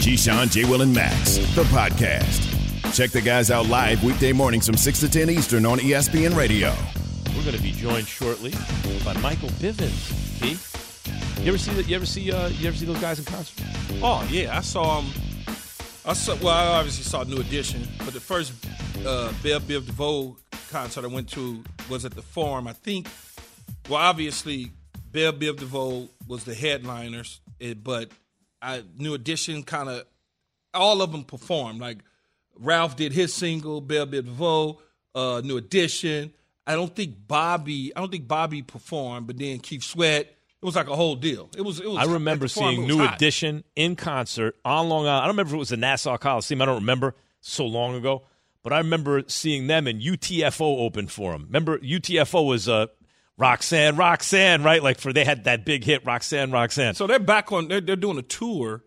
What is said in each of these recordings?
Keyshawn, J. Will, and Max, the podcast. Check the guys out live weekday mornings from 6 to 10 Eastern on ESPN Radio. We're going to be joined shortly by Michael Bivins. Key, you ever see those guys in concert? Oh yeah, I saw them. Well, I obviously saw New Edition, but the first Bell Biv DeVoe concert I went to was at the Forum. I think. Well, obviously, Bell Biv DeVoe was the headliners, but New Edition kind of all of them performed. Like Ralph did his single, Bell Biv DeVoe, New Edition. I don't think Bobby performed, but then Keith Sweat. It was like a whole deal. It was. I remember seeing New Edition in concert on Long Island. I don't remember if it was the Nassau Coliseum. I don't remember, so long ago. But I remember seeing them, and UTFO opened for them. Remember, UTFO was Roxanne, right? Like they had that big hit, Roxanne. So they're back on. They're doing a tour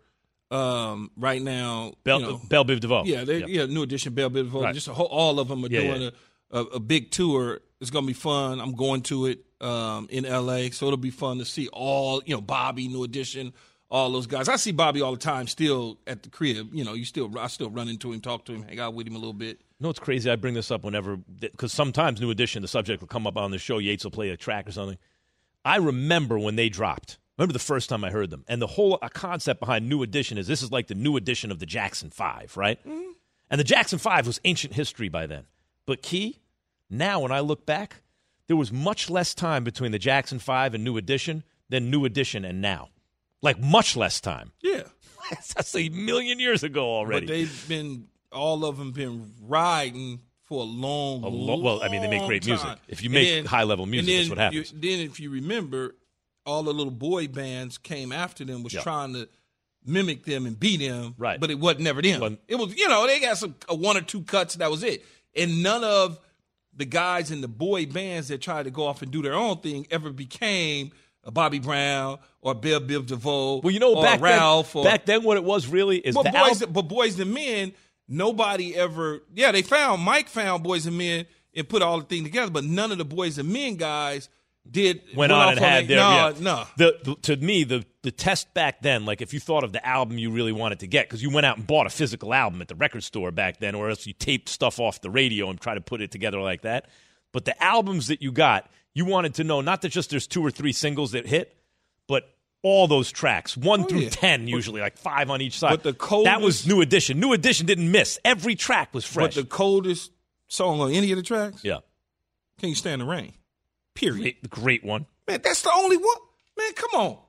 right now. Bell Biv DeVoe. Yeah, New Edition, Bell Biv DeVoe. Right. Just all of them are doing a big tour. It's gonna be fun. I'm going to it in LA, so it'll be fun to see all Bobby, New Edition, all those guys. I see Bobby all the time still at the crib. I still run into him, talk to him, hang out with him a little bit. You know what's crazy? I bring this up whenever, because sometimes New Edition, the subject will come up on the show. Yates will play a track or something. I remember when they dropped. Remember the first time I heard them. And the whole concept behind New Edition is this is like the New Edition of the Jackson 5, right? Mm-hmm. And the Jackson 5 was ancient history by then. But Key, now when I look back, there was much less time between the Jackson 5 and New Edition than New Edition and now. Like much less time. Yeah. That's a million years ago already. But all of them been riding for a long well, I mean, they make great music. If you make high-level music, that's what happens. Then if you remember, all the little boy bands came after them, was trying to mimic them and beat them, right? But it wasn't never them. It was, they got some one or two cuts, that was it. And none of the guys in the boy bands that tried to go off and do their own thing ever became a Bobby Brown or Bell Biv DeVoe or Ralph. Back then what it was really is but Boys and Men, nobody ever – Mike found Boys and Men and put all the thing together, but none of the Boys and Men guys went on and had their – No. To me, the test back then, like if you thought of the album you really wanted to get, because you went out and bought a physical album at the record store back then, or else you taped stuff off the radio and try to put it together like that. But the albums that you got, you wanted to know not that just there's 2 or 3 singles that hit, but all those tracks, 1 through 10 usually, like 5 on each side. But that was New Edition. New Edition didn't miss. Every track was fresh. But the coldest song on any of the tracks? Yeah. Can You Stand the Rain? Period. Great one. Man, that's the only one. Man, come on.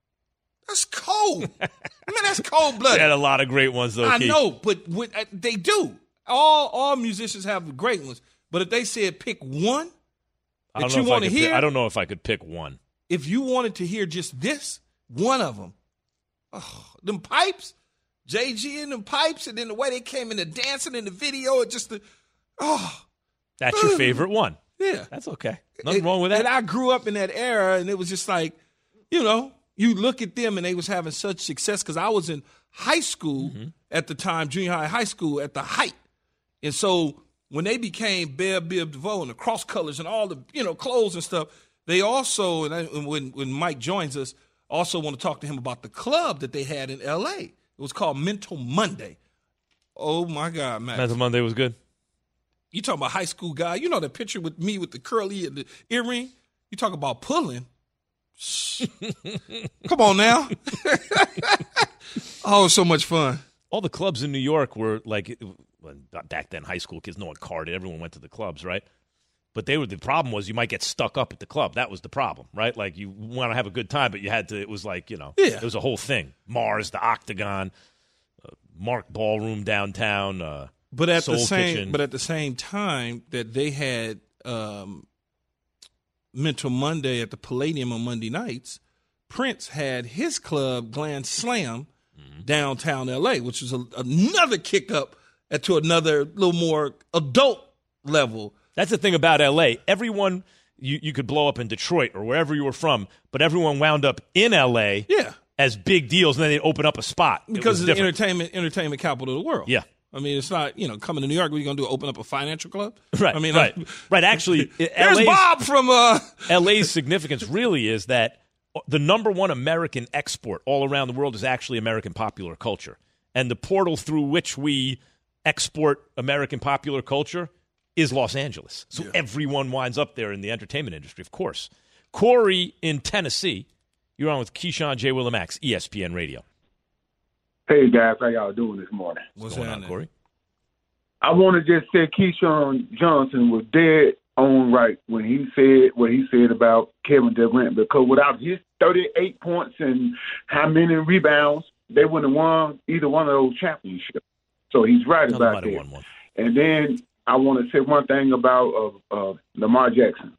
That's cold. Man, that's cold-blooded. They had a lot of great ones, though, I Keith. know, but they do. All musicians have great ones. But if they said pick one that you want to hear. I don't know if I could pick one. If you wanted to hear just this, one of them. Oh, them pipes, JG and them pipes, and then the way they came in the dancing in the video, That's your favorite one. Yeah. That's okay. Nothing wrong with that. And I grew up in that era, and it was just like, you look at them, and they was having such success, because I was in high school at the time, junior high school, at the height. And so when they became Bell Biv DeVoe and the cross colors and all the, clothes and stuff, they also, and when Mike joins us, also want to talk to him about the club that they had in L.A. It was called Mental Monday. Oh, my God, Max. Mental Monday was good. You talking about high school guy. You know the picture with me with the curly and the earring? You talk about pulling. Come on now. Oh, so much fun. All the clubs in New York were like, back then, high school kids, no one carded. Everyone went to the clubs, right? But the problem was you might get stuck up at the club. That was the problem, right? Like you want to have a good time, but you had to, it was like, it was a whole thing. Mars, the Octagon, Mark Ballroom downtown, but at Soul the same Kitchen. But at the same time that they had Mental Monday at the Palladium on Monday nights, Prince had his club, Glam Slam, downtown L.A., which was another kick up to another little more adult level. That's the thing about L.A. Everyone, you could blow up in Detroit or wherever you were from, but everyone wound up in L.A. as big deals, and then they'd open up a spot. Because it's the entertainment capital of the world. Yeah. I mean, it's not, coming to New York, what are you going to do, open up a financial club? Right, I mean, right. Actually, there's Bob from L.A.'s significance really is that the number one American export all around the world is actually American popular culture. and the portal through which we export American popular culture is Los Angeles. So everyone winds up there in the entertainment industry, of course. Corey in Tennessee, you're on with Keyshawn, J. Will, and Max, ESPN Radio. Hey, guys. How y'all doing this morning? What's going happening, on, Corey? I want to just say Keyshawn Johnson was dead on right when he said what he said about Kevin Durant, because without his 38 points and how many rebounds, they wouldn't have won either one of those championships. So he's right about that. And then I want to say one thing about Lamar Jackson.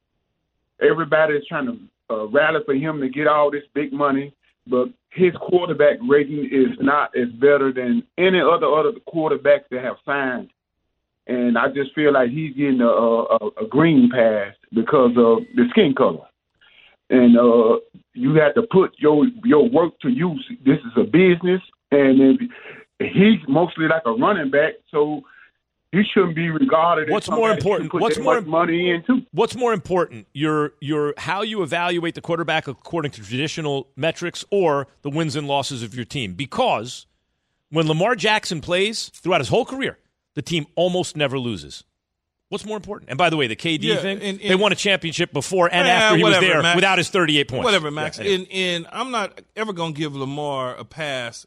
Everybody's trying to rally for him to get all this big money, but his quarterback rating is not as better than any other quarterbacks that have signed. And I just feel like he's getting a green pass because of the skin color. And you have to put your work to use. This is a business, and he's mostly like a running back, so he shouldn't be regarded as what's more important. What's more money into? What's more important? Your how you evaluate the quarterback according to traditional metrics, or the wins and losses of your team? Because when Lamar Jackson plays throughout his whole career, the team almost never loses. What's more important? And by the way, the KD thing, they won a championship before and after he was there, Max, without his 38 points. Whatever, Max. And I'm not ever going to give Lamar a pass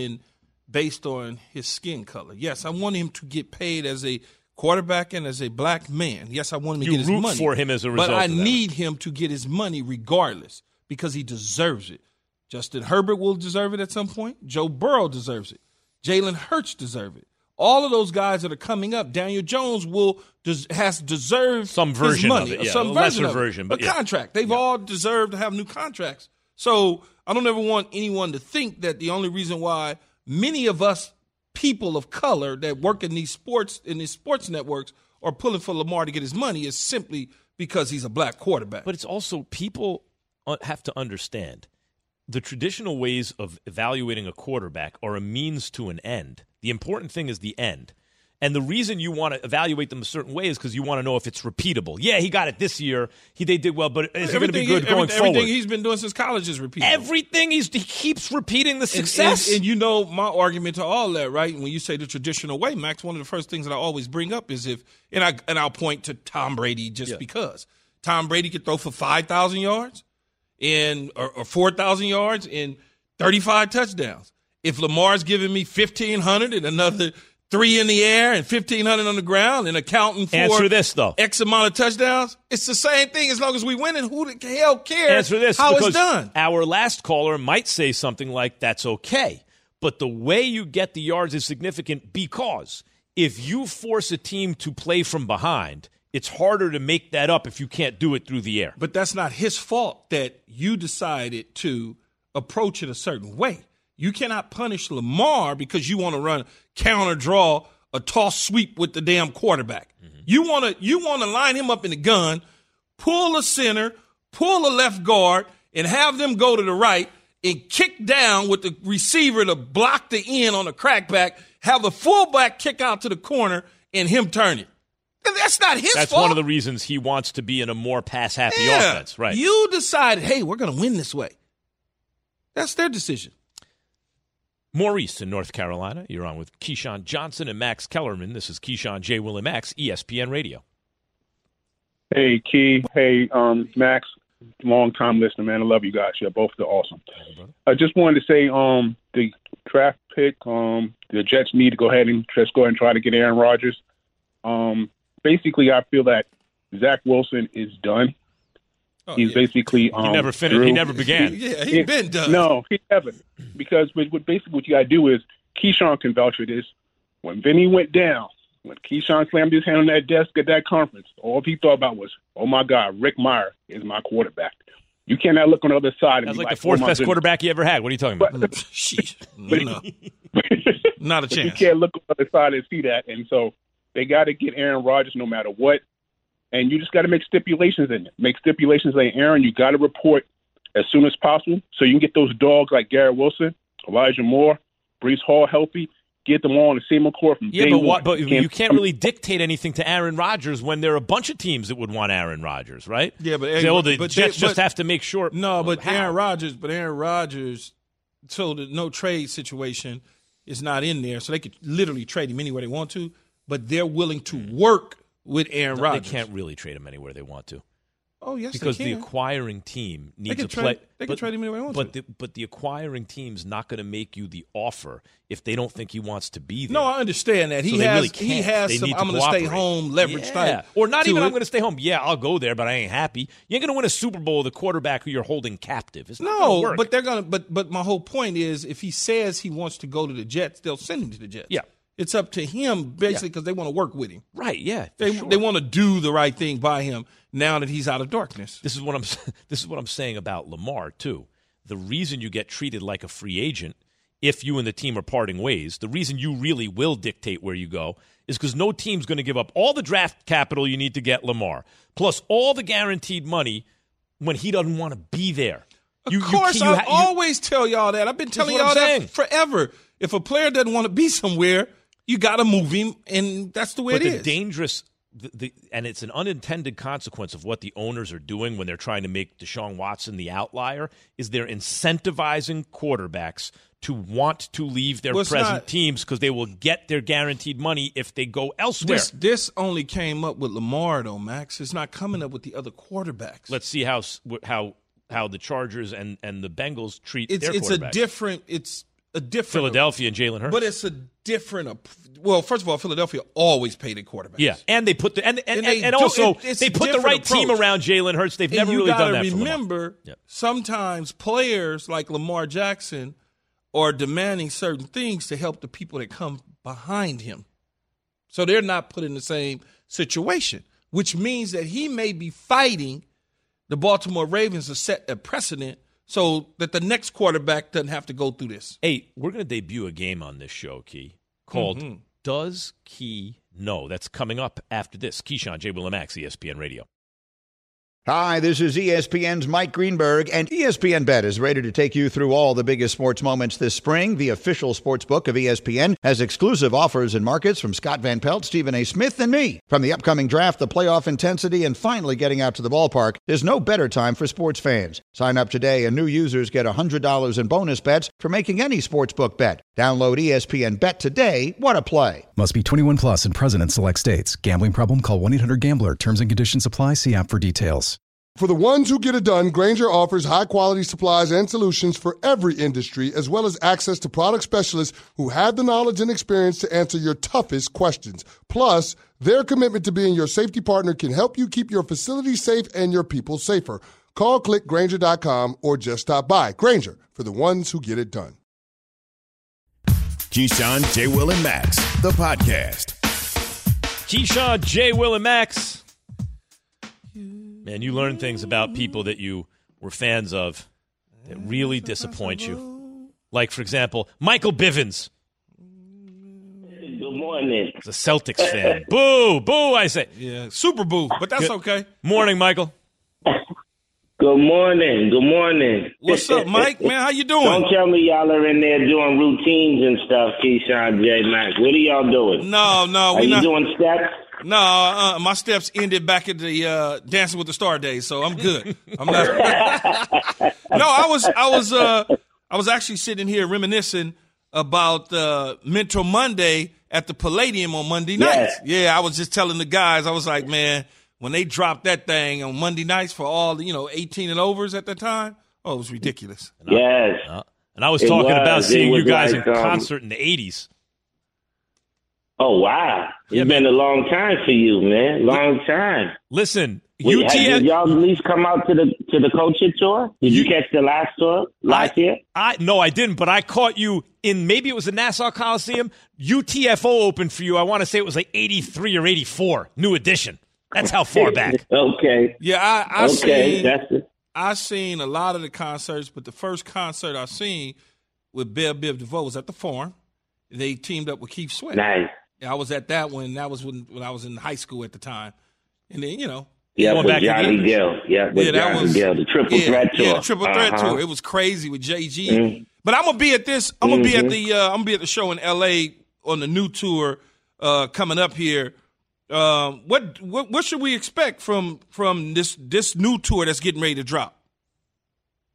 based on his skin color. Yes, I want him to get paid as a quarterback and as a black man. Yes, I want him to get his money. You root for him as a result. But I need him to get his money regardless because he deserves it. Justin Herbert will deserve it at some point. Joe Burrow deserves it. Jalen Hurts deserves it. All of those guys that are coming up, Daniel Jones has deserved some version his money, of it, some lesser version, but a contract. They've all deserved to have new contracts. So I don't ever want anyone to think that the only reason why many of us people of color that work in these sports networks are pulling for Lamar to get his money is simply because he's a black quarterback. But it's also people have to understand the traditional ways of evaluating a quarterback are a means to an end. The important thing is the end. And the reason you want to evaluate them a certain way is because you want to know if it's repeatable. Yeah, he got it this year. They did well, but is he going to be good going forward? Everything he's been doing since college is repeatable. Everything he keeps repeating the success. And you know my argument to all that, right? When you say the traditional way, Max, one of the first things that I always bring up is I'll point to Tom Brady because Tom Brady could throw for 5,000 yards or 4,000 yards and 35 touchdowns. If Lamar's giving me 1,500 and another 3 in the air and 1,500 on the ground and accounting for Answer this, though. X amount of touchdowns, it's the same thing as long as we win. And who the hell cares Answer this, how it's done? Our last caller might say something like, that's okay. But the way you get the yards is significant because if you force a team to play from behind, it's harder to make that up if you can't do it through the air. But that's not his fault that you decided to approach it a certain way. You cannot punish Lamar because you want to run counter draw, a toss sweep with the damn quarterback. Mm-hmm. You want to line him up in the gun, pull a center, pull a left guard, and have them go to the right and kick down with the receiver to block the end on the crackback, have the fullback kick out to the corner, and him turn it. And that's not his fault. That's one of the reasons he wants to be in a more pass-happy offense. Right. You decided, hey, we're going to win this way. That's their decision. Maurice in North Carolina. You're on with Keyshawn Johnson and Max Kellerman. This is Keyshawn, J. Will, and Max, ESPN Radio. Hey, Key. Hey, Max. Long-time listener, man. I love you guys. You're both awesome. I just wanted to say the draft pick, the Jets need to go ahead and try to get Aaron Rodgers. Basically, I feel that Zach Wilson is done. He's basically he never finished. He never began. He's been done. No, he haven't. Because what you got to do is Keyshawn can vouch for this. When Vinny went down, when Keyshawn slammed his hand on that desk at that conference, all he thought about was, "Oh my God, Rick Meyer is my quarterback." You cannot look on the other side. That's like the fourth best quarterback he ever had. What are you talking about? No. Not a chance. You can't look on the other side and see that, and so they got to get Aaron Rodgers no matter what. And you just got to make stipulations in it. Make stipulations like, Aaron, you got to report as soon as possible so you can get those dogs like Garrett Wilson, Elijah Moore, Breece Hall healthy, get them all on the same accord from day one. But you can't really dictate anything to Aaron Rodgers when there are a bunch of teams that would want Aaron Rodgers, right? Yeah, but the Jets just have to make sure. No, but Aaron Rodgers, so the no trade situation, is not in there, so they could literally trade him anywhere they want to, but they're willing to work with Aaron Rodgers. They can't really trade him anywhere they want to. Oh, yes, because they can. the acquiring team needs to play. They can trade him anywhere they want to. But the acquiring team's not going to make you the offer if they don't think he wants to be there. No, I understand that. He has some I'm going to stay home leverage type. Or not even I'm going to stay home. Yeah, I'll go there, but I ain't happy. You ain't going to win a Super Bowl with a quarterback who you're holding captive. It's not gonna work. But they're going to but my whole point is if he says he wants to go to the Jets, they'll send him to the Jets. Yeah. It's up to him, basically, because they want to work with him. Right, yeah. They want to do the right thing by him now that he's out of darkness. This is what I'm saying about Lamar, too. The reason you get treated like a free agent, if you and the team are parting ways, the reason you really will dictate where you go is because no team's going to give up all the draft capital you need to get Lamar, plus all the guaranteed money when he doesn't want to be there. Of course, I always tell y'all that. I've been telling y'all that forever. If a player doesn't want to be somewhere, you got to move him, and that's the way it is. But the dangerous, and it's an unintended consequence of what the owners are doing when they're trying to make Deshaun Watson the outlier, is they're incentivizing quarterbacks to want to leave their present teams because they will get their guaranteed money if they go elsewhere. This only came up with Lamar, though, Max. It's not coming up with the other quarterbacks. Let's see how the Chargers and the Bengals treat their quarterbacks. It's a different Philadelphia and Jalen Hurts. But it's a different. Well, first of all, Philadelphia always paid their quarterbacks. Yeah, and they put and also they put the right team around Jalen Hurts. They've never really done that. Remember, sometimes players like Lamar Jackson are demanding certain things to help the people that come behind him, so they're not put in the same situation. Which means that he may be fighting the Baltimore Ravens to set a precedent so that the next quarterback doesn't have to go through this. Hey, we're going to debut a game on this show, Key, called Does Key Know? That's coming up after this. Keyshawn, J. Will and Max, ESPN Radio. Hi, this is ESPN's Mike Greenberg, and ESPN Bet is ready to take you through all the biggest sports moments this spring. The official sports book of ESPN has exclusive offers and markets from Scott Van Pelt, Stephen A. Smith, and me. From the upcoming draft, the playoff intensity, and finally getting out to the ballpark, there's no better time for sports fans. Sign up today, and new users get $100 in bonus bets for making any sportsbook bet. Download ESPN Bet today. What a play. Must be 21 plus and present in select states. Gambling problem? Call 1-800-GAMBLER. Terms and conditions apply. See app for details. For the ones who get it done, Grainger offers high-quality supplies and solutions for every industry, as well as access to product specialists who have the knowledge and experience to answer your toughest questions. Plus, their commitment to being your safety partner can help you keep your facility safe and your people safer. Call, click Grainger.com, or just stop by. Grainger, for the ones who get it done. Keyshawn, J. Will, and Max, the podcast. Keyshawn, J. Will, and Max. Man, you learn things about people that you were fans of that really disappoint you. Like, for example, Michael Bivens. Good morning. He's a Celtics fan. Boo, boo, I say. Yeah, super boo, but that's okay. Morning, Michael. Good morning. Good morning. What's up, Mike? Man, how you doing? Don't tell me y'all are in there doing routines and stuff, Keyshawn, J. Max. What are y'all doing? No, are you doing steps? No, my steps ended back at the Dancing with the Star days, so I'm good. I'm not. No, I was actually sitting here reminiscing about Mentor Monday at the Palladium on Monday nights. Yeah, I was just telling the guys, I was like, man, when they dropped that thing on Monday nights for all the 18 and overs at the time, it was ridiculous. And I was talking about seeing you guys in concert in the 80s. Oh, wow. It's been a long time for you, man. Long time. Listen, did y'all at least come out to the culture tour? Did you catch the last tour last year? No, I didn't, but I caught you in, maybe it was the Nassau Coliseum. UTFO opened for you. I want to say it was like 83 or 84, New Edition. That's how far back. Okay. Yeah, I seen a lot of the concerts, but the first concert I seen with Biv DeVoe was at the Forum. They teamed up with Keith Sweat. Nice. I was at that one. That was when I was in high school at the time. And then, with Johnny Gill. Johnny Gill, the Triple Threat Tour. Yeah, the Triple Threat Tour. It was crazy with JG. Mm-hmm. But I'm gonna be at this. I'm gonna be at the show in LA on the new tour coming up here. What should we expect from this new tour that's getting ready to drop?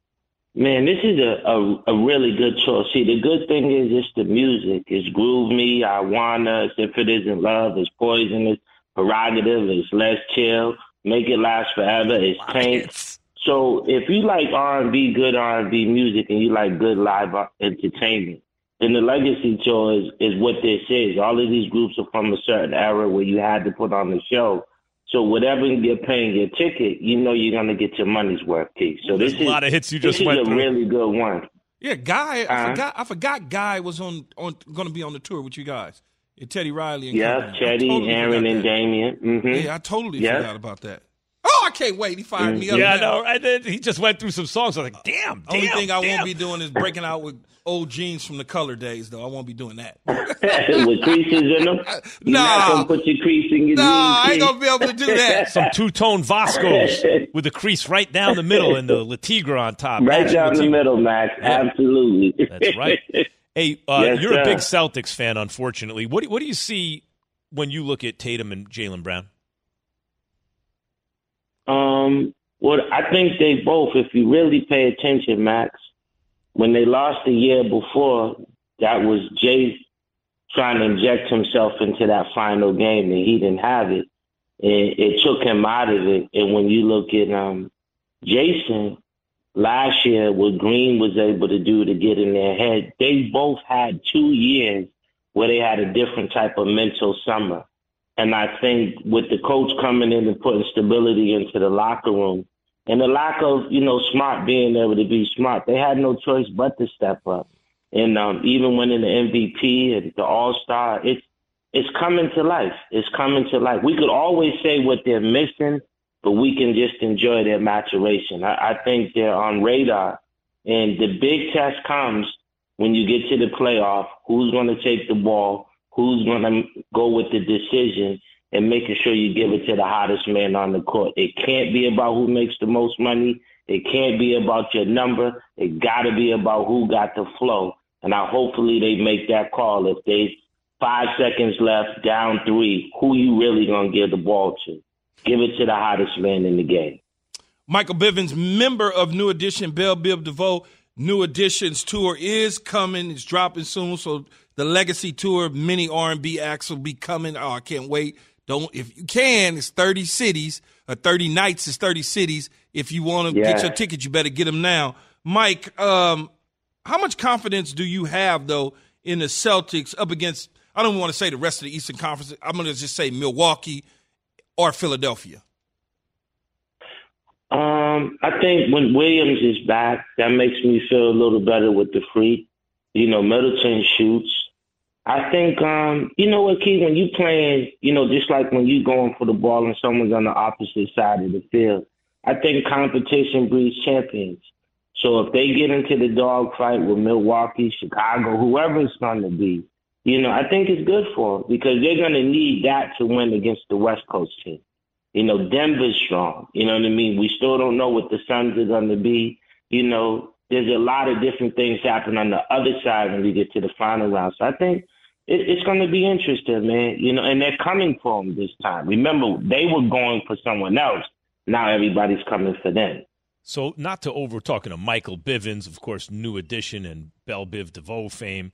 Man, this is a really good choice. See, the good thing is it's the music. It's Groove Me, I Wanna, If It Isn't Love, it's Poison, it's Prerogative, it's Let's Chill, Make It Last Forever, it's Taint. So if you like R&B, good R&B music, and you like good live entertainment, then the Legacy Tour is what this is. All of these groups are from a certain era where you had to put on the show. So whatever you're paying your ticket, you know you're going to get your money's worth, Keith. So this is a lot of hits you just went through. This is a really good one. Yeah, Guy. I forgot Guy was on going to be on the tour with you guys. Teddy Riley and company. Teddy, Aaron, and Damien. Mm-hmm. Yeah, I totally forgot about that. Oh, I can't wait. He fired me up. Yeah, I know. Right? He just went through some songs. I was like, damn. Only thing I won't be doing is breaking out with old jeans from the Color days, though. I won't be doing that. With creases in them? You're not going to put your crease in your jeans? I ain't going to be able to do that. Some two-tone Vascos with the crease right down the middle and the Le Tigre on top. Right down the middle, Max. Yeah. Absolutely. That's right. Hey, you're a big Celtics fan, unfortunately. What do you see when you look at Tatum and Jaylen Brown? Well, I think they both, if you really pay attention, Max, when they lost the year before, that was Jay trying to inject himself into that final game, and he didn't have it. And it took him out of it. And when you look at Jason, last year, what Green was able to do to get in their head, they both had 2 years where they had a different type of mental summer. And I think with the coach coming in and putting stability into the locker room and the lack of, Smart being able to be smart, they had no choice but to step up. And even winning the MVP and the All-Star, it's coming to life. It's coming to life. We could always say what they're missing, but we can just enjoy their maturation. I think they're on radar. And the big test comes when you get to the playoff, who's going to take the ball, who's going to go with the decision, and making sure you give it to the hottest man on the court. It can't be about who makes the most money. It can't be about your number. It got to be about who got the flow. And hopefully they make that call. If there's 5 seconds left, down 3, who you really going to give the ball to? Give it to the hottest man in the game. Michael Bivins, member of New Edition, Bell Biv DeVoe. New Editions tour is coming. It's dropping soon. So the Legacy Tour, many R&B acts will be coming. Oh, I can't wait. If you can, it's 30 cities, 30 nights is 30 cities. If you want to get your tickets, you better get them now. Mike, how much confidence do you have, though, in the Celtics up against, I don't want to say the rest of the Eastern Conference, I'm going to just say Milwaukee or Philadelphia? I think when Williams is back, that makes me feel a little better with the Freak. Middleton shoots. I think, you know what, Keith, when you playing, just like when you going for the ball and someone's on the opposite side of the field, I think competition breeds champions. So if they get into the dogfight with Milwaukee, Chicago, whoever it's going to be, I think it's good for them because they're going to need that to win against the West Coast team. Denver's strong. You know what I mean? We still don't know what the Suns are going to be. There's a lot of different things happen on the other side when we get to the final round. So I think it's going to be interesting, man. And they're coming for them this time. Remember, they were going for someone else. Now everybody's coming for them. So not to over talking to Michael Bivins, of course, New Edition and Bell Biv DeVoe fame.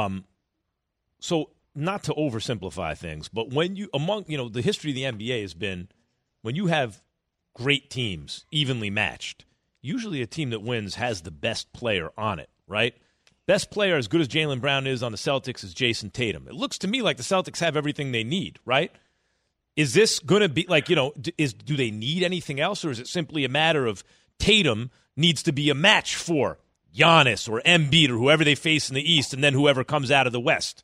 So not to oversimplify things, but when you the history of the NBA has been when you have great teams evenly matched, usually a team that wins has the best player on it, right? Best player, as good as Jaylen Brown is on the Celtics, is Jason Tatum. It looks to me like the Celtics have everything they need, right? Is this going to be do they need anything else, or is it simply a matter of Tatum needs to be a match for Giannis or Embiid or whoever they face in the East, and then whoever comes out of the West?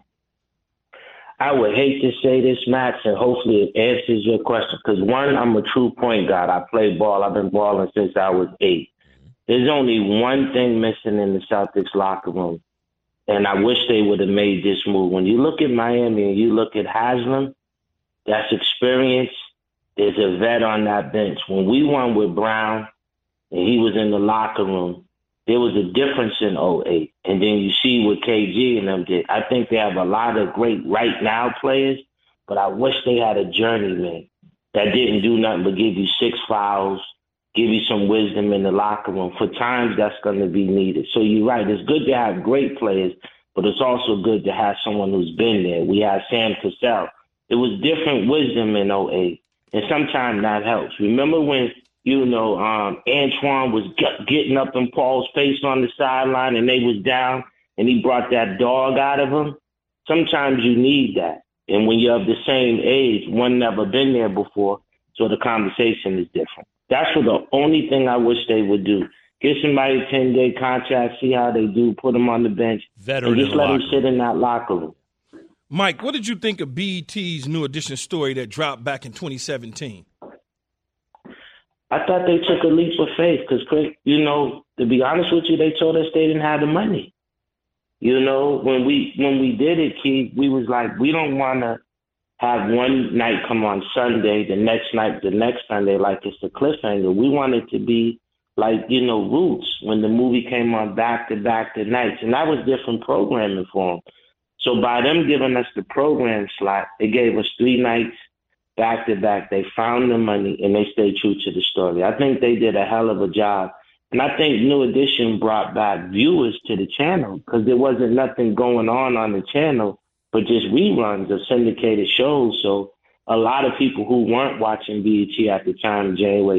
I would hate to say this, Max, and hopefully it answers your question. Because, one, I'm a true point guard. I play ball. I've been balling since I was 8. There's only one thing missing in the Celtics locker room, and I wish they would have made this move. When you look at Miami and you look at Haslam, that's experience. There's a vet on that bench. When we won with Brown and he was in the locker room, there was a difference in 08. And then you see what KG and them did. I think they have a lot of great right now players, but I wish they had a journeyman that didn't do nothing but give you 6 fouls, give you some wisdom in the locker room for times that's going to be needed. So you're right. It's good to have great players, but it's also good to have someone who's been there. We had Sam Cassell. It was different wisdom in 08, and sometimes that helps. Remember when, Antoine was getting up in Paul's face on the sideline and they was down and he brought that dog out of him? Sometimes you need that. And when you're of the same age, one never been there before, so the conversation is different. That's what the only thing I wish they would do. Get somebody a 10-day contract, see how they do, put them on the bench, and just let them sit in that locker room. Mike, what did you think of BET's New Edition story that dropped back in 2017? I thought they took a leap of faith because, to be honest with you, they told us they didn't have the money. When we did it, Keith, we was like, we don't want to have one night come on Sunday, the next night, the next Sunday, like it's a cliffhanger. We want it to be like, Roots, when the movie came on back-to-back nights. And that was different programming for them. So by them giving us the program slot, it gave us 3 nights back-to-back. They found the money, and they stayed true to the story. I think they did a hell of a job. And I think New Edition brought back viewers to the channel because there wasn't nothing going on the channel but just reruns of syndicated shows. So a lot of people who weren't watching BET at the time, January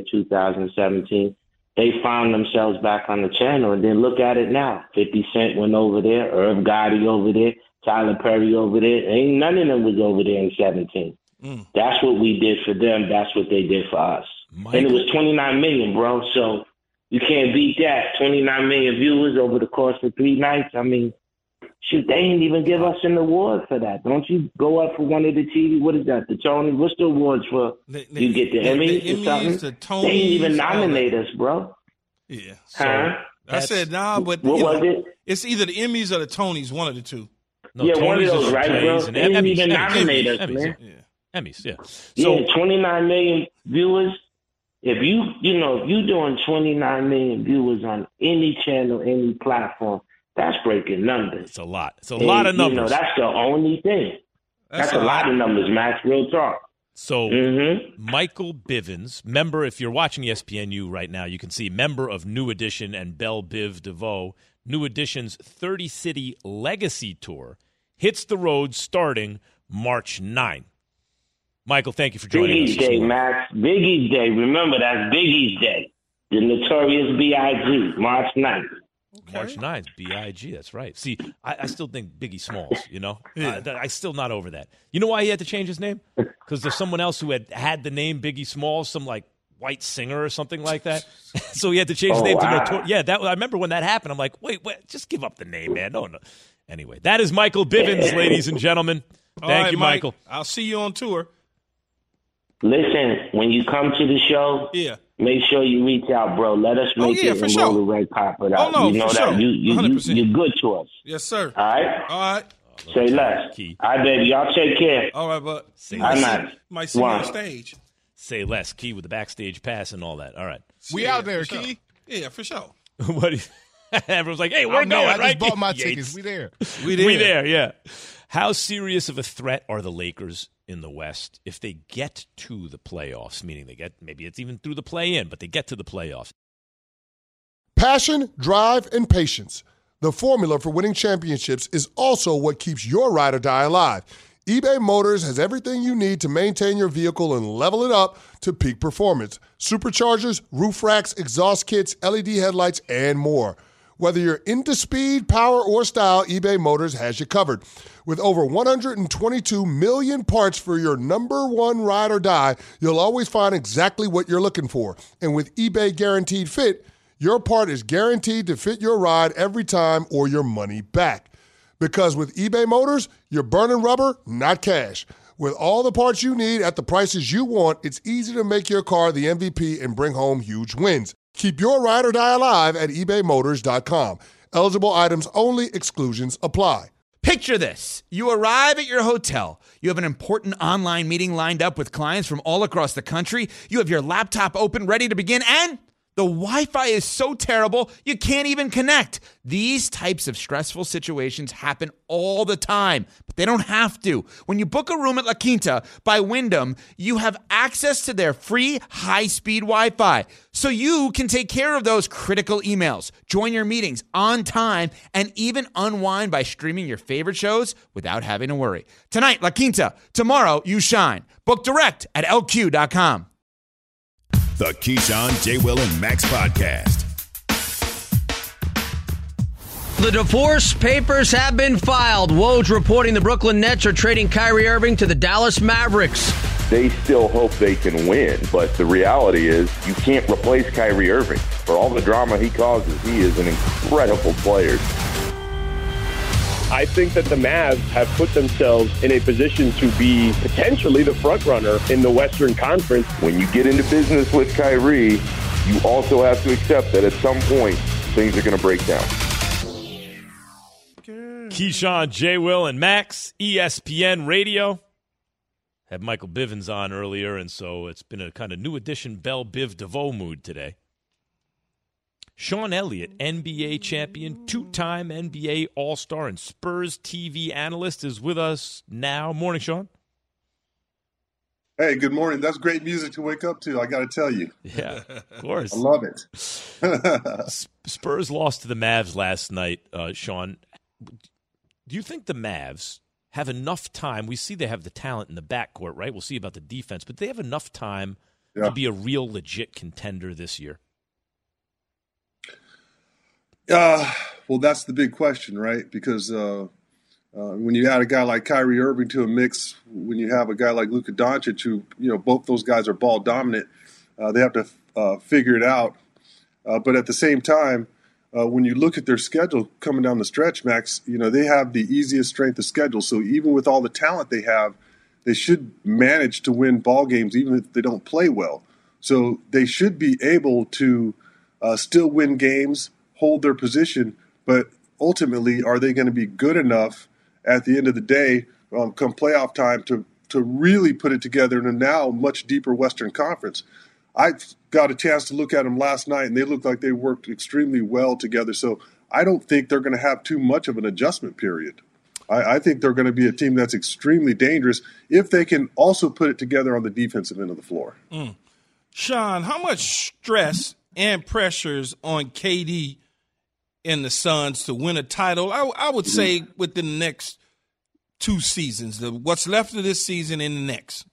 2017, they found themselves back on the channel. And then look at it now. 50 Cent went over there, Irv Gotti over there, Tyler Perry over there. Ain't none of them was over there in 17. That's what we did for them. That's what they did for us. Michael. And it was 29 million, bro. So you can't beat that. 29 million viewers over the course of 3 nights. I mean, shoot, they didn't even give us an award for that. Don't you go up for one of the TV? What is that? The Tony? What's the awards for? You get the Emmys or something? The Tonys, they didn't even nominate us, bro. Yeah. So I said, nah, but what was it? It's either the Emmys or the Tonys, one of the two. No, yeah, Tony's one of those, right, bro? They didn't even nominate us, man. Yeah. Emmys, yeah. So 29 million viewers. If you doing 29 million viewers on any channel, any platform, that's breaking numbers. It's a lot. It's a lot of numbers. That's the only thing. That's a lot of numbers, Max. Real talk. So Michael Bivins, member, if you're watching ESPNU right now, you can see member of New Edition and Belle Biv DeVoe. New Edition's 30-city Legacy Tour hits the road starting March 9. Michael, thank you for joining us. Biggie's Day, Max. Biggie's Day. Remember, that's Biggie's Day. The Notorious B.I.G., March 9th. Okay. March 9th, B.I.G., that's right. See, I still think Biggie Smalls, Yeah. I'm still not over that. You know why he had to change his name? Because there's someone else who had the name Biggie Smalls, some white singer or something like that. So he had to change his name to Notorious. Yeah, I remember when that happened. I'm like, wait, just give up the name, man. No. Anyway, that is Michael Bivins, ladies and gentlemen. Thank you, Michael. I'll see you on tour. Listen, when you come to the show, make sure you reach out, bro. Let us make it and roll the red carpet out. Oh, no, you know that. Sure. You're good to us. Yes, sir. All right? All right. Say less. All right, baby. Y'all take care. All right, but might see you on stage. Say less. Key with the backstage pass and all that. All right. We out there, Key. Yeah, for sure. Everyone's like, hey, we're going, I right? just bought my tickets. We there. We there, yeah. How serious of a threat are the Lakers in the West if they get to the playoffs, meaning maybe it's even through the play-in, but they get to the playoffs? Passion, drive, and patience. The formula for winning championships is also what keeps your ride or die alive. eBay Motors has everything you need to maintain your vehicle and level it up to peak performance. Superchargers, roof racks, exhaust kits, LED headlights, and more. Whether you're into speed, power, or style, eBay Motors has you covered. With over 122 million parts for your number one ride or die, you'll always find exactly what you're looking for. And with eBay Guaranteed Fit, your part is guaranteed to fit your ride every time or your money back. Because with eBay Motors, you're burning rubber, not cash. With all the parts you need at the prices you want, it's easy to make your car the MVP and bring home huge wins. Keep your ride or die alive at ebaymotors.com. Eligible items only. Exclusions apply. Picture this. You arrive at your hotel. You have an important online meeting lined up with clients from all across the country. You have your laptop open, ready to begin, and The Wi-Fi is so terrible, you can't even connect. These types of stressful situations happen all the time, but they don't have to. When you book a room at La Quinta by Wyndham, you have access to their free high-speed Wi-Fi, so you can take care of those critical emails, join your meetings on time, and even unwind by streaming your favorite shows without having to worry. Tonight, La Quinta. Tomorrow, you shine. Book direct at LQ.com. The Keyshawn, J. Will, and Max podcast. The divorce papers have been filed. Woj reporting the Brooklyn Nets are trading Kyrie Irving to the Dallas Mavericks. They still hope they can win, but the reality is you can't replace Kyrie Irving. For all the drama he causes, he is an incredible player. I think that the Mavs have put themselves in a position to be potentially the front runner in the Western Conference. When you get into business with Kyrie, you also have to accept that at some point things are going to break down. Keyshawn, J. Will, and Max, ESPN Radio. Had Michael Bivens on earlier, and so it's been a kind of new edition Bell Biv DeVoe mood today. Sean Elliott, NBA champion, two-time NBA All-Star, and Spurs TV analyst is with us now. Morning, Sean. Hey, good morning. That's great music to wake up to, I got to tell you. Yeah, of course. I love it. Spurs lost to the Mavs last night, Sean. Do you think the Mavs have enough time? We see they have the talent in the backcourt, right? We'll see about the defense, but they have enough time to be a real legit contender this year? Well, that's the big question, right? Because when you add a guy like Kyrie Irving to a mix, when you have a guy like Luka Doncic, who, both those guys are ball dominant, they have to figure it out. But at the same time, when you look at their schedule coming down the stretch, Max, they have the easiest strength of schedule. So even with all the talent they have, they should manage to win ball games, even if they don't play well. So they should be able to still win games, hold their position, but ultimately, are they going to be good enough at the end of the day, come playoff time, to really put it together in a now much deeper Western Conference? I got a chance to look at them last night, and they looked like they worked extremely well together. So I don't think they're going to have too much of an adjustment period. I think they're going to be a team that's extremely dangerous if they can also put it together on the defensive end of the floor. Sean, how much stress and pressures on KD and the Suns to win a title? I would say within the next two seasons, what's left of this season and the next.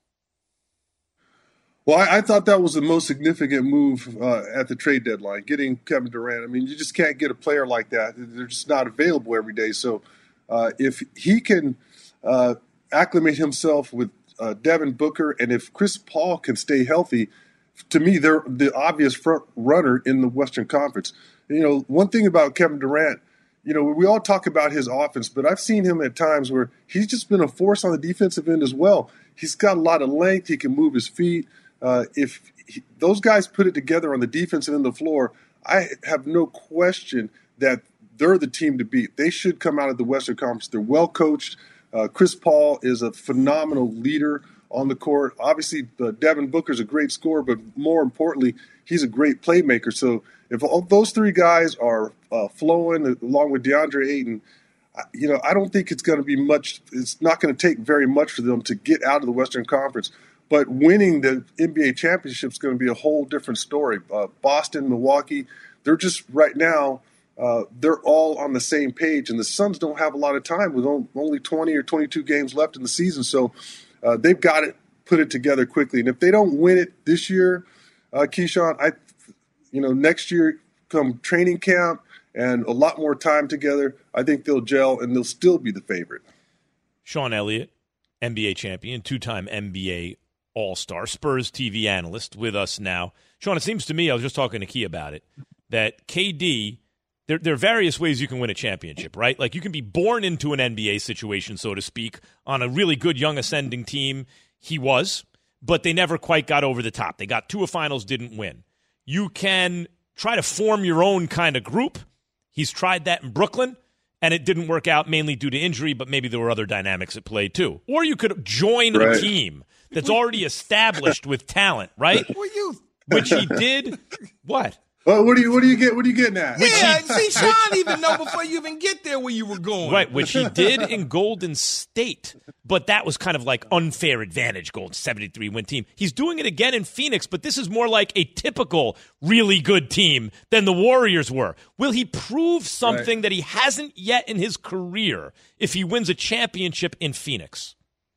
Well, I thought that was the most significant move at the trade deadline, getting Kevin Durant. I mean, you just can't get a player like that. They're just not available every day. So if he can acclimate himself with Devin Booker, and if Chris Paul can stay healthy, to me, they're the obvious front runner in the Western Conference. One thing about Kevin Durant, we all talk about his offense, but I've seen him at times where he's just been a force on the defensive end as well. He's got a lot of length. He can move his feet. Those guys put it together on the defensive end of the floor, I have no question that they're the team to beat. They should come out of the Western Conference. They're well coached. Chris Paul is a phenomenal leader on the court. Obviously, Devin Booker's a great scorer, but more importantly, he's a great playmaker. So if all those three guys are flowing along with DeAndre Ayton, I don't think it's going to be much. It's not going to take very much for them to get out of the Western Conference. But winning the NBA championship is going to be a whole different story. Boston, Milwaukee, they're just right now, they're all on the same page. And the Suns don't have a lot of time with only 20 or 22 games left in the season. So they've got to put it together quickly. And if they don't win it this year, Keyshawn, next year come training camp and a lot more time together, I think they'll gel and they'll still be the favorite. Sean Elliott, NBA champion, two-time NBA All-Star, Spurs TV analyst with us now. Sean, it seems to me, I was just talking to Key about it, that KD, there are various ways you can win a championship, right? Like you can be born into an NBA situation, so to speak, on a really good young ascending team. He was, but they never quite got over the top. They got to a finals, didn't win. You can try to form your own kind of group. He's tried that in Brooklyn, and it didn't work out mainly due to injury, but maybe there were other dynamics at play too. Or you could join a team that's already established with talent, right? Which he did. What? Well, what do you getting at? Yeah, see, Sean even know before you even get there where you were going. Right, which he did in Golden State, but that was kind of like unfair advantage, Golden 73-win team. He's doing it again in Phoenix, but this is more like a typical really good team than the Warriors were. Will he prove something that he hasn't yet in his career if he wins a championship in Phoenix?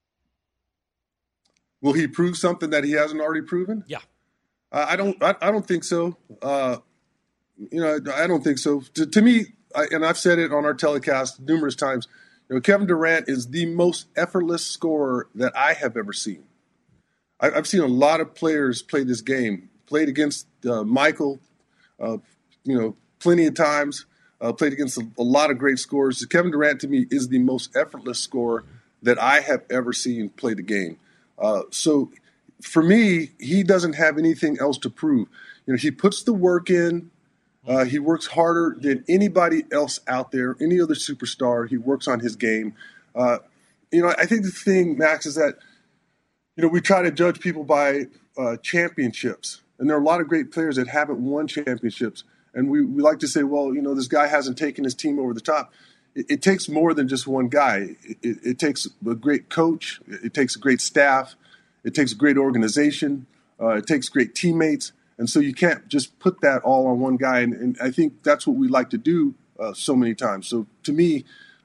Will he prove something that he hasn't already proven? Yeah. I don't think so. I don't think so. To me, and I've said it on our telecast numerous times, Kevin Durant is the most effortless scorer that I have ever seen. I've seen a lot of players play this game, played against Michael, plenty of times, played against a lot of great scorers. Kevin Durant, to me, is the most effortless scorer that I have ever seen play the game. So for me, he doesn't have anything else to prove. He puts the work in. He works harder than anybody else out there, any other superstar. He works on his game. I think the thing, Max, is that, we try to judge people by championships. And there are a lot of great players that haven't won championships. And we like to say, well, this guy hasn't taken his team over the top. It takes more than just one guy. It takes a great coach. It takes a great staff. It takes a great organization. It takes great teammates. And so you can't just put that all on one guy. And I think that's what we like to do so many times. So to me,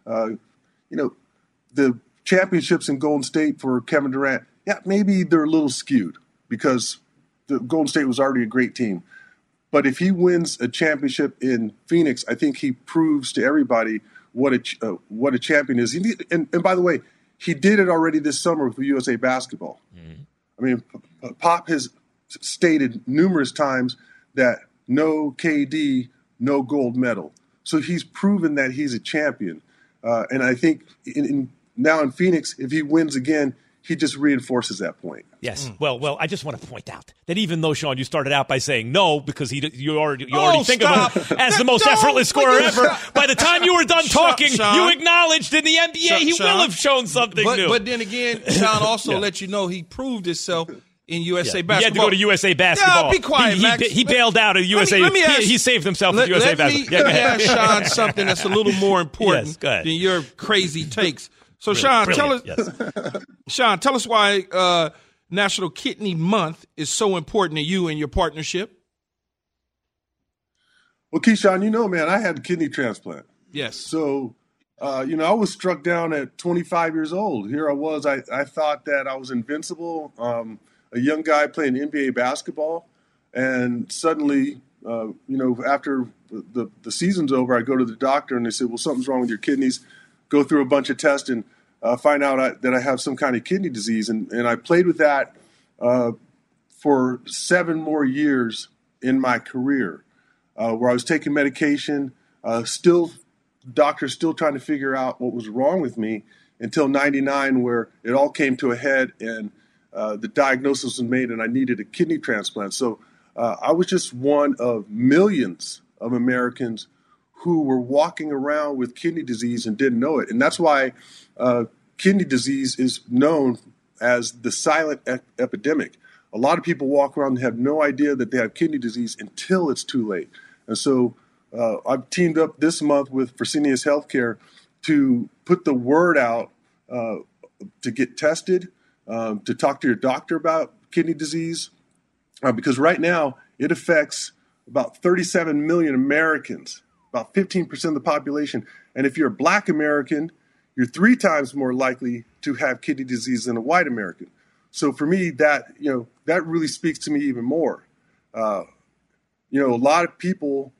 the championships in Golden State for Kevin Durant, yeah, maybe they're a little skewed because the Golden State was already a great team. But if he wins a championship in Phoenix, I think he proves to everybody what a champion is. And by the way, he did it already this summer with USA Basketball. Mm-hmm. I mean, Pop has stated numerous times that no KD, no gold medal. So he's proven that he's a champion. And I think now in Phoenix, if he wins again, he just reinforces that point. Yes. Well, I just want to point out that even though, Sean, you started out by saying no because you already think of him as the most effortless scorer ever, by the time you were done talking, Sean, you acknowledged in the NBA he will have shown something new. But then again, Sean also let you know he proved himself in USA Basketball. He had to go to USA Basketball. No, be quiet, Max. He bailed out of USA. He saved himself with USA Basketball. Let me ask Sean something that's a little more important than your crazy takes. So, Sean, tell us why National Kidney Month is so important to you and your partnership. Well, Keyshawn, man, I had a kidney transplant. Yes. So, I was struck down at 25 years old. Here I was. I thought that I was invincible, a young guy playing NBA basketball. And suddenly, after the season's over, I go to the doctor and they say, well, something's wrong with your kidneys. Go through a bunch of tests and find out that I have some kind of kidney disease. And I played with that for 7 more years in my career, where I was taking medication, doctors still trying to figure out what was wrong with me until 99, where it all came to a head and the diagnosis was made and I needed a kidney transplant. So I was just one of millions of Americans who were walking around with kidney disease and didn't know it. And that's why kidney disease is known as the silent epidemic. A lot of people walk around and have no idea that they have kidney disease until it's too late. And so I've teamed up this month with Fresenius Healthcare to put the word out to get tested, to talk to your doctor about kidney disease, because right now it affects about 37 million Americans, about 15% of the population. And if you're a Black American, you're 3 times more likely to have kidney disease than a white American. So for me, that really speaks to me even more. A lot of people,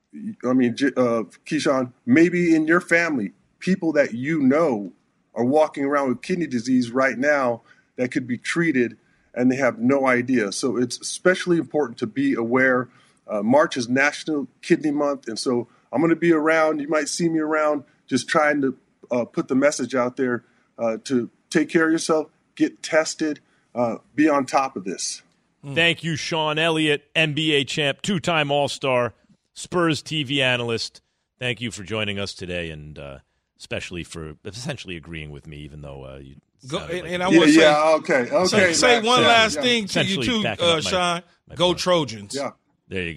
Keyshawn, maybe in your family, people that are walking around with kidney disease right now that could be treated and they have no idea. So it's especially important to be aware. March is National Kidney Month, and so I'm going to be around. You might see me around just trying to put the message out there to take care of yourself, get tested, be on top of this. Thank you, Sean Elliott, NBA champ, 2-time All-Star, Spurs TV analyst. Thank you for joining us today, and especially for essentially agreeing with me, even though you go. And I want to say one last thing to you too, Sean. Go Trojans. Yeah. There you go.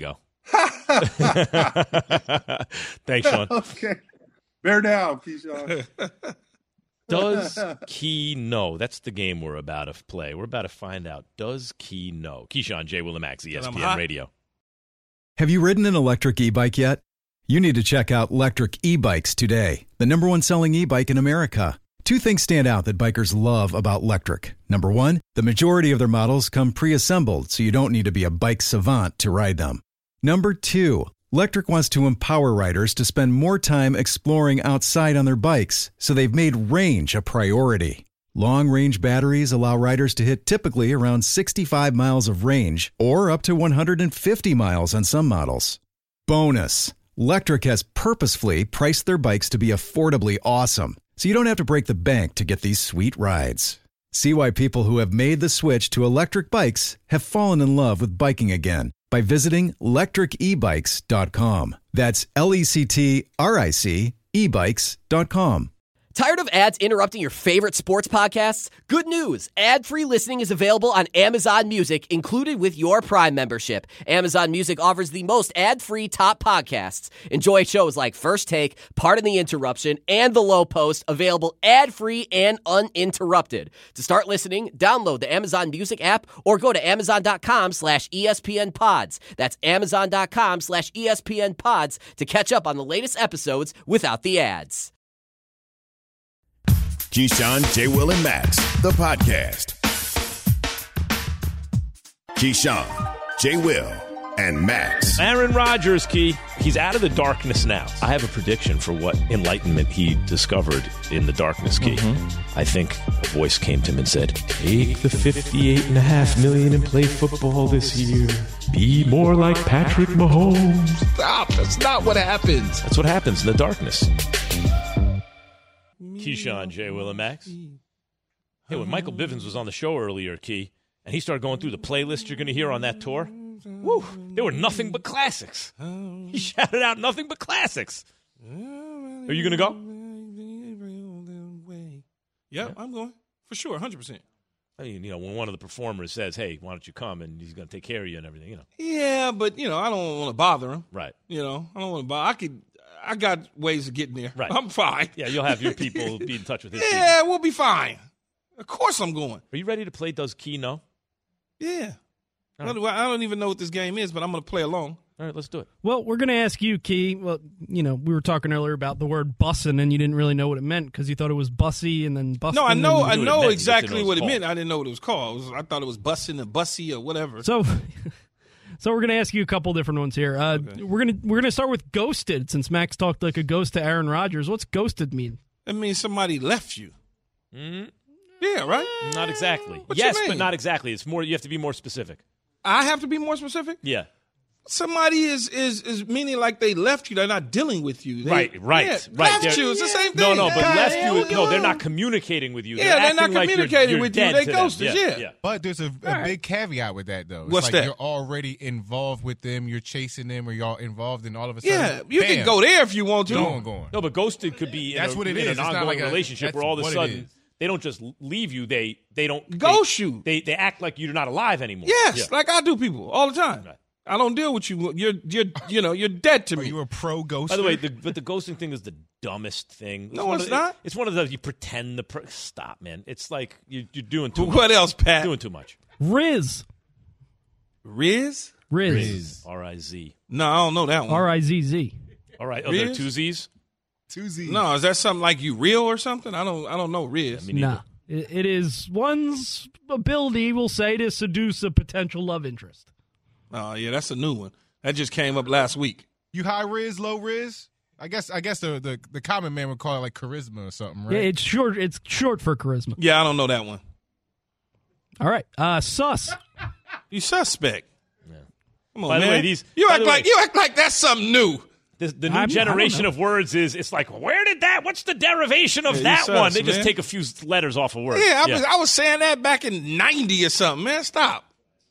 Thanks, Sean. Okay. Bear down, Keyshawn. Does Key know? That's the game we're about to play. We're about to find out. Does Key know? Keyshawn, J. Will and Max, ESPN Radio. Have you ridden an electric e-bike yet? You need to check out Electric E-Bikes today, the #1 selling e-bike in America. Two things stand out that bikers love about Electric. Number one, the majority of their models come pre-assembled, so you don't need to be a bike savant to ride them. Number two, Electric wants to empower riders to spend more time exploring outside on their bikes, so they've made range a priority. Long-range batteries allow riders to hit typically around 65 miles of range, or up to 150 miles on some models. Bonus, Electric has purposefully priced their bikes to be affordably awesome, so you don't have to break the bank to get these sweet rides. See why people who have made the switch to electric bikes have fallen in love with biking again by visiting electricebikes.com. That's LECTRIC ebikes.com. Tired of ads interrupting your favorite sports podcasts? Good news! Ad-free listening is available on Amazon Music, included with your Prime membership. Amazon Music offers the most ad-free top podcasts. Enjoy shows like First Take, Pardon the Interruption, and The Low Post, available ad-free and uninterrupted. To start listening, download the Amazon Music app or go to amazon.com/ESPNpods. That's amazon.com/ESPNpods to catch up on the latest episodes without the ads. Keyshawn, J. Will, and Max, the podcast. Keyshawn, J. Will, and Max. Aaron Rodgers, Key. He's out of the darkness now. I have a prediction for what enlightenment he discovered in the darkness, Key. I think a voice came to him and said, take the $58.5 million and play football this year. Be more like Patrick Mahomes. Stop. That's not what happens. That's what happens in the darkness. Keyshawn, J. Will, and Max. Hey, when Michael Bivins was on the show earlier, Key, and he started going through the playlist you're going to hear on that tour, woo, there were nothing but classics. He shouted out nothing but classics. Are you going to go? Yeah, I'm going. For sure, 100%. I mean, when one of the performers says, hey, why don't you come, and he's going to take care of you and everything, Yeah, but, I don't want to bother him. Right. I don't want to bother. I got ways of getting there. Right. I'm fine. Yeah, you'll have your people be in touch with his people. Yeah, we'll be fine. Of course I'm going. Are you ready to play Does Key Know? Yeah. Right. I don't even know what this game is, but I'm going to play along. All right, let's do it. Well, we're going to ask you, Key. Well, we were talking earlier about the word bussin', and you didn't really know what it meant because you thought it was bussy and then bussin'. No, I know exactly what it meant. I didn't know what it was called. I thought it was bussin' and bussy or whatever. So we're going to ask you a couple different ones here. Okay. We're going to start with ghosted, since Max talked like a ghost to Aaron Rodgers. What's ghosted mean? It means somebody left you. Mm-hmm. Yeah, right? Not exactly. What yes, you mean? But not exactly. It's more. You have to be more specific. I have to be more specific? Yeah. Somebody is meaning like they left you. They're not dealing with you. Right. Left you. It's the same thing. No, but left you. No, they're not communicating with you. They're not communicating with you. They ghosted. Yeah. But there's a big caveat with that, though. It's What's that? You're already involved with them. You're chasing them, or y'all involved in all of a sudden. Yeah, you can go there if you want to. Going. No, but ghosted could be in an ongoing relationship where all of a sudden they don't just leave you. They don't ghost you. They act like you're not alive anymore. Yes, like I do people all the time. Right. I don't deal with you. You're dead to me. You're a pro ghoster. By the way, but the ghosting thing is the dumbest thing. No, it's not. It's one of those you pretend stop, man. It's like you're doing too much. What else, Pat? Doing too much. Riz. Riz? R-I-Z. No, I don't know that one. R-I-Z-Z. All right. Oh, there are two Z's? Two Z's. No, is that something like you real or something? I don't know Riz. Nah. It is one's ability, we'll say, to seduce a potential love interest. Oh, yeah, that's a new one. That just came up last week. You high Riz, low Riz? I guess the common man would call it like charisma or something, right? Yeah, it's short for charisma. Yeah, I don't know that one. All right. Sus. You suspect. Yeah. Come on, by man. The way, you act like that's something new. The new generation of words it's like, where did that? What's the derivation of that sus, one? They just man. take a few letters off a word. Yeah, I was saying that back in 90 or something, man. Stop.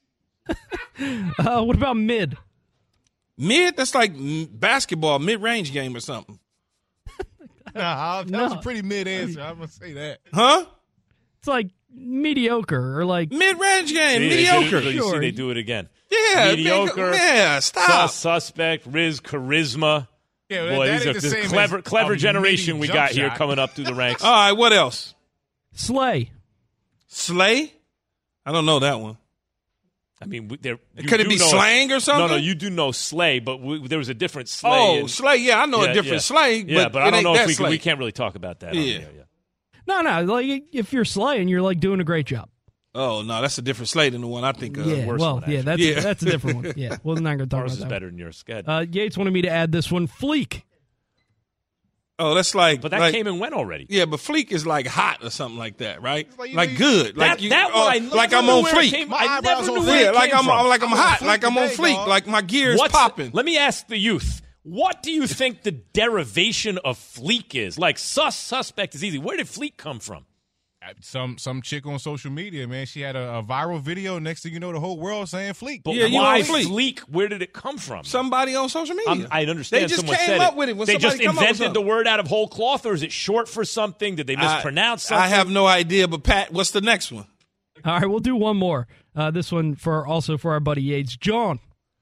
What about mid? Mid? That's like basketball, mid-range game or something. That was a pretty mid answer. I'm going to say that. Huh? It's like mediocre or like mid-range game, mediocre. You see, they do it again. Yeah, mediocre. Stop. Suspect, Riz, charisma. Yeah, boy, that these ain't are the same clever, as clever a generation mini we jump got here shot. coming up through the ranks. All right, what else? Slay. Slay? I don't know that one. I mean, Could it be slang or something? No, you do know Slay, but there was a different Slay. Oh, Slay, yeah, I know a different Slay. But it I don't know ain't if that we can't really talk about that. Yeah. No, like if you're slaying, you're like doing a great job. Oh no, that's a different Slay than the one I think of. Yeah, that's a different one. Yeah, well, we're not going to talk Ours about is that. better than yours. Yates wanted me to add this one, Fleek. Oh, that's like, but that came and went already. Yeah, but Fleek is like hot or something like that, right? Like good, like like I'm on Fleek. My eyebrows on Yeah, Fleek. like I'm hot, Fleek like I'm on today, Fleek, dog. like my gear is popping. Let me ask the youth. What do you think the derivation of Fleek is? Like suspect is easy. Where did Fleek come from? Some chick on social media, man. She had a viral video. Next thing you know, the whole world saying Fleek. But Yeah, why you know Fleek? Where did it come from? Somebody on social media. I understand. They just someone came said up with it. When they somebody just come up with invented the word out of whole cloth, or is it short for something? Did they mispronounce something? I have no idea. But Pat, what's the next one? All right, we'll do one more. This one for our buddy Yates. John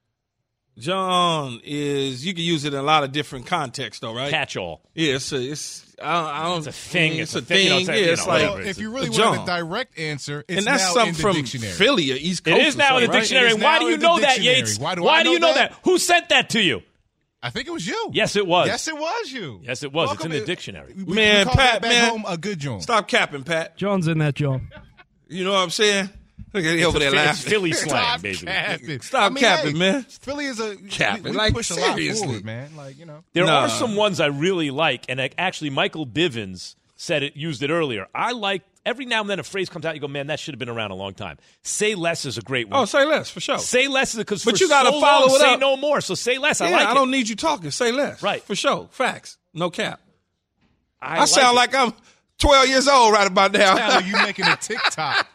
is, you can use it in a lot of different contexts, though, right? Catch-all. Yeah, it's a thing. It's a a thing. thing. It's like, well, if you really want a direct answer, it's and that's now something in the from dictionary. Philly or East Coast. It is now in the right? dictionary. Why do you know that, Yates? Why do you know that? Who sent that to you? I think it was you. Yes, it was. Yes, it was you. Yes, it was. Welcome it's in the dictionary. we call that back home a good John. Stop capping, Pat. John's in that, John. You know what I'm saying? Look at over there laughing. It's Philly slang, Stop basically. capping. Stop capping, man. Philly is a capping. We Like, push a lot seriously. forward, man. Like, you know. There are some ones I really like, and actually Michael Bivins used it earlier. I like every now and then a phrase comes out, you go, man, that should have been around a long time. Say less is a great one. Oh, say less for sure. Say less is because But you gotta so follow long, it say up. no more. So say less. Yeah, I like I it. don't need you talking. Say less. Right. For sure. Facts. No cap. I sound like I'm 12 years old right about now. Sound like you making a TikTok.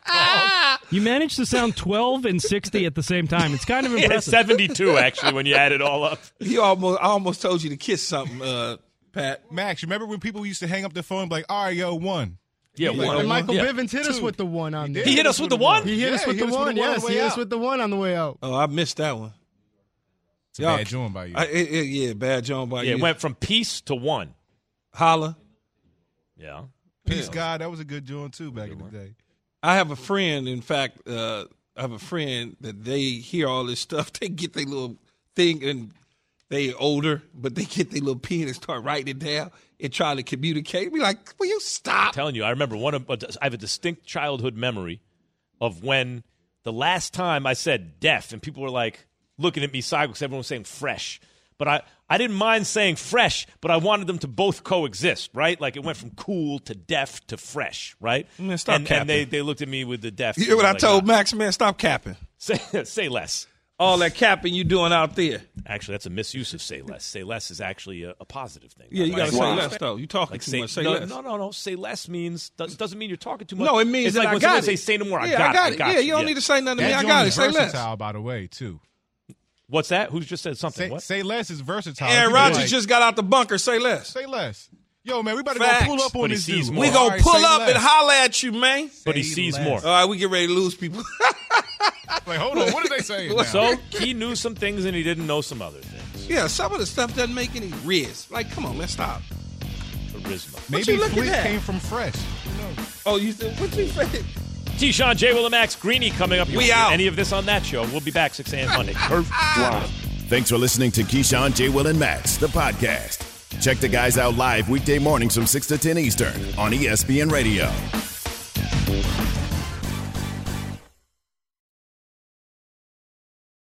You managed to sound 12 and 60 at the same time. It's kind of Yeah, impressive. 72 actually when you add it all up. I almost told you to kiss something, Pat. Max, you remember when people used to hang up the phone and be like, all right, yo, one. Yeah, Like, one. And Michael Yeah. Bivins hit us with the one on there. He hit us with the one? He hit us with the one. Yes, he hit us out. with the one on the way out. Oh, I missed that one. It's a bad joint by you. Yeah, bad joint by Yeah, you. it went from peace to one. Holla. Yeah. Peace, God. That was a good joint, too, back in the day. I have a friend, in fact, I have a friend that they hear all this stuff. They get their little thing, and they older, but they get their little pen and start writing it down and try to communicate. Be like, will you stop? I'm telling you, I remember I have a distinct childhood memory of when the last time I said deaf, and people were like looking at me sideways because everyone was saying fresh. But I didn't mind saying fresh, but I wanted them to both coexist, right? Like it went from cool to deaf to fresh, right? Man, stop capping. And they looked at me with the deaf. You hear what I like, told Max, man? Stop capping. Say less. All that capping you doing out there. Actually, that's a misuse of say less. Say less is actually a positive thing. Yeah, you got to say Wow. less, though. You talking Like too much. Say no, less. No. Say less doesn't mean you're talking too much. No, it means it's that like I when got someone it. say say no more. Yeah, I got it. Yeah, you don't need to say nothing to me. That I joint got it. is Say less. versatile, by the way, too. What's that? Who just said something? What? Say less is versatile. Aaron People Rodgers like, just got out the bunker. Say less. Say less. Yo, man, we better Facts. go pull up on But he this sees dude. more. We All gonna right, pull say up less. and holler at you, man. But he Say sees less. more. All right, we get ready to lose people. Like, hold on, what are they saying now? So he knew some things and he didn't know some other things. Yeah, some of the stuff doesn't make any riz. Like, come on, man, stop. Charisma. Maybe you looking Fleet at? came from Fresh. Who knows? Oh, you think what you think? T-Sean, J. Will, and Max Greeny coming up. You We won't hear out. Any of this on that show? We'll be back 6 a.m. Monday. Wow. Thanks for listening to Keyshawn, J. Will, and Max, the podcast. Check the guys out live weekday mornings from 6 to 10 Eastern on ESPN Radio.